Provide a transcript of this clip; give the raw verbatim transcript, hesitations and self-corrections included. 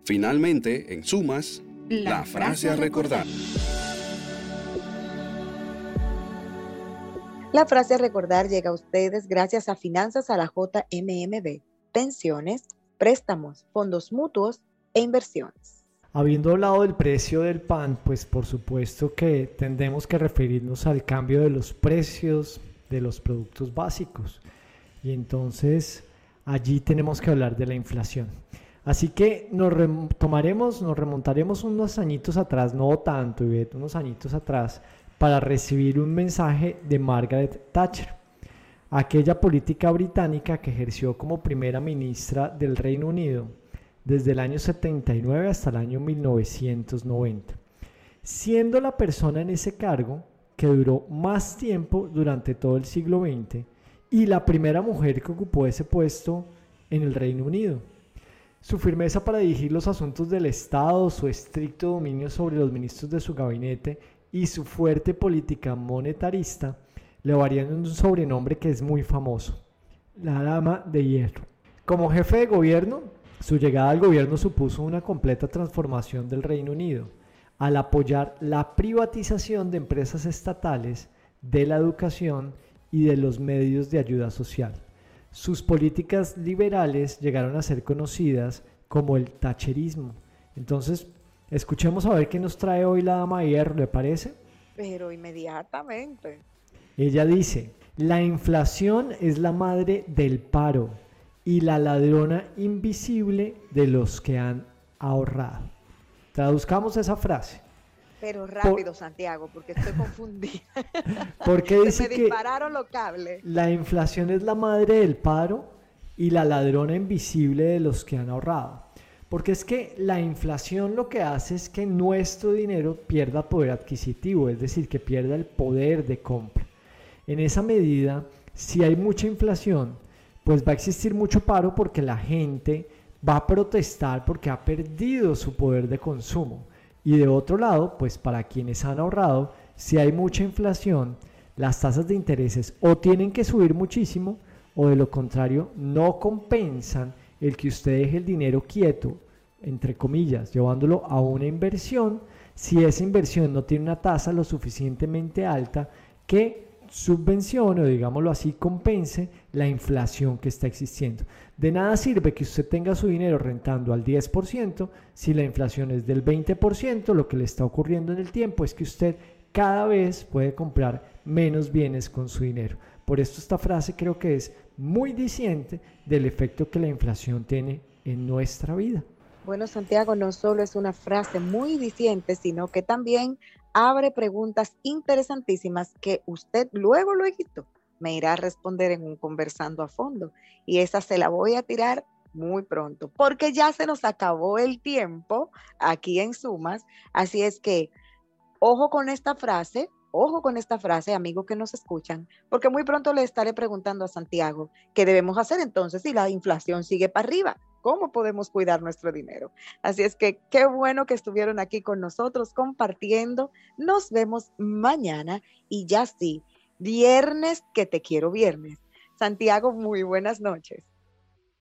Finalmente, en sumas, la, la frase a recordar. La frase a recordar llega a ustedes gracias a Finanzas a la J M M B, pensiones, préstamos, fondos mutuos e inversiones. Habiendo hablado del precio del pan, pues por supuesto que tendremos que referirnos al cambio de los precios de los productos básicos. Y entonces allí tenemos que hablar de la inflación. Así que nos retomaremos, nos remontaremos unos añitos atrás, no tanto, Ivette, unos añitos atrás, para recibir un mensaje de Margaret Thatcher, aquella política británica que ejerció como primera ministra del Reino Unido desde el año setenta y nueve hasta el año mil novecientos noventa, siendo la persona en ese cargo que duró más tiempo durante todo el siglo veinte y la primera mujer que ocupó ese puesto en el Reino Unido. Su firmeza para dirigir los asuntos del Estado, su estricto dominio sobre los ministros de su gabinete y su fuerte política monetarista le varían un sobrenombre que es muy famoso: la Dama de Hierro. Como jefe de gobierno, su llegada al gobierno supuso una completa transformación del Reino Unido, al apoyar la privatización de empresas estatales, de la educación y de los medios de ayuda social. Sus políticas liberales llegaron a ser conocidas como el thatcherismo. Entonces, escuchemos a ver qué nos trae hoy la Dama de Hierro, ¿le parece? Pero inmediatamente. Ella dice: la inflación es la madre del paro y la ladrona invisible de los que han ahorrado. Traduzcamos esa frase. Pero rápido, Por, Santiago, porque estoy confundida. Porque dice Se me que dispararon los cables. La inflación es la madre del paro y la ladrona invisible de los que han ahorrado. Porque es que la inflación lo que hace es que nuestro dinero pierda poder adquisitivo, es decir, que pierda el poder de compra. En esa medida, si hay mucha inflación, pues va a existir mucho paro porque la gente va a protestar porque ha perdido su poder de consumo. Y de otro lado, pues para quienes han ahorrado, si hay mucha inflación, las tasas de intereses o tienen que subir muchísimo o de lo contrario no compensan el que usted deje el dinero quieto, entre comillas, llevándolo a una inversión, si esa inversión no tiene una tasa lo suficientemente alta que subvencione o, digámoslo así, compense la inflación que está existiendo. De nada sirve que usted tenga su dinero rentando al diez por ciento si la inflación es del veinte por ciento. Lo que le está ocurriendo en el tiempo es que usted cada vez puede comprar menos bienes con su dinero. Por esto esta frase creo que es muy diciente del efecto que la inflación tiene en nuestra vida. Bueno, Santiago, no solo es una frase muy diciente, sino que también abre preguntas interesantísimas que usted luego, luego me irá a responder en un conversando a fondo. Y esa se la voy a tirar muy pronto, porque ya se nos acabó el tiempo aquí en Sumas. Así es que, ojo con esta frase, ojo con esta frase, amigos que nos escuchan, porque muy pronto le estaré preguntando a Santiago qué debemos hacer entonces si la inflación sigue para arriba. ¿Cómo podemos cuidar nuestro dinero? Así es que qué bueno que estuvieron aquí con nosotros compartiendo. Nos vemos mañana y ya sí, viernes que te quiero viernes. Santiago, muy buenas noches.